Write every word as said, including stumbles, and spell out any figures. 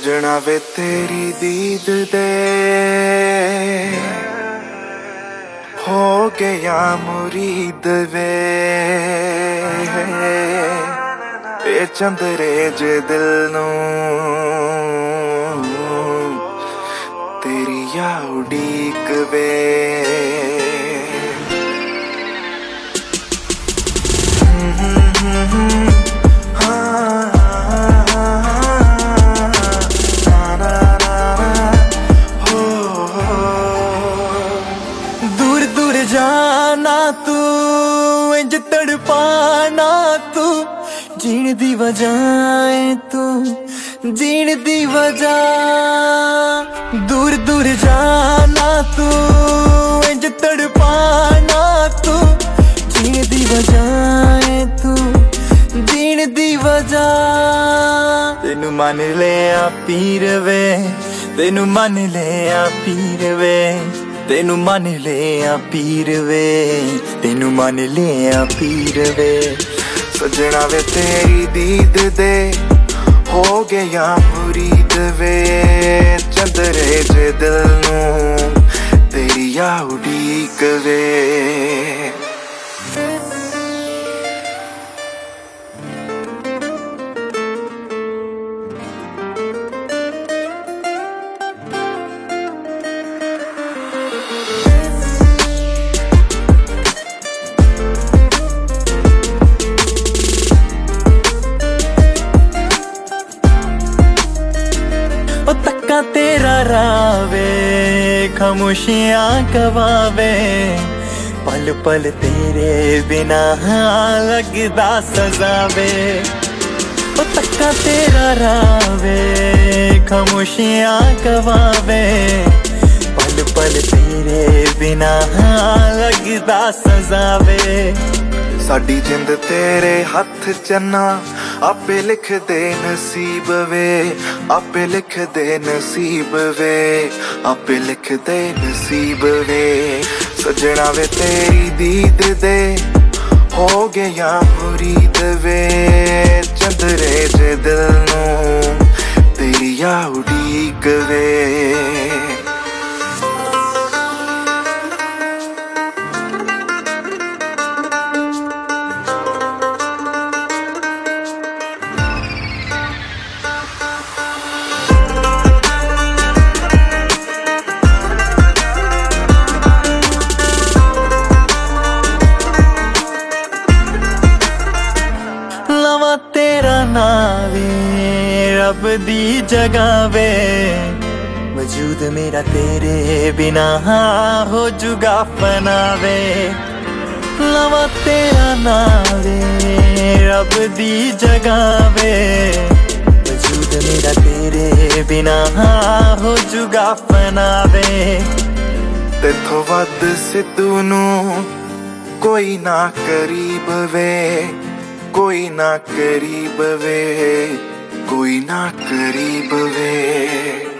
सजना वे तेरी दीद दे हो गया मुरीद वे ए चंदरे जे दिल नू तेरी या उड़ीक वे जाना तू इंज तड़पाना तू जीण दी वजह तू जीण दी वजह दूर दूर जाना तू इंज तड़पाना तू जीण दी वजह तू जीण दी वजह तेनू मन लिया पीर वे तेनू मन लिया पीर वे तेनू मन लिया पीर वे तेनू मन लिया पीर वे सजना वे तेरी दीद दे हो गया मुरीद वे चंदरे जे दिल नू तेरी या उड़ीक वे तेरा रावे खामोशियां गवावे पल पल तेरे बिना लगदा सजावे ओ तक्का तेरा रावे खामोशियां गवावे पल पल तेरे बिना लगदा सजावे साडी जिंद तेरे हथ चन्ना आपे लिख दे नसीब वे आपे लिख दे नसीब वे आपे लिख दे नसीब वे सजना वे तेरी दीद दे हो गया मुरीद वे चंदरे जे दिल नू तेरी या उड़ीक वे तेरा नावे रब दी जगह वे वजूद मेरा तेरे बिना हो जुगा फनावे लवा तेरा नावे रब दी जगह वे वजूद मेरा तेरे बिना हो जुगा फनावे तेथों वध सिद्धू नू कोई ना करीब वे कोई ना करीब वे कोई ना करीब वे।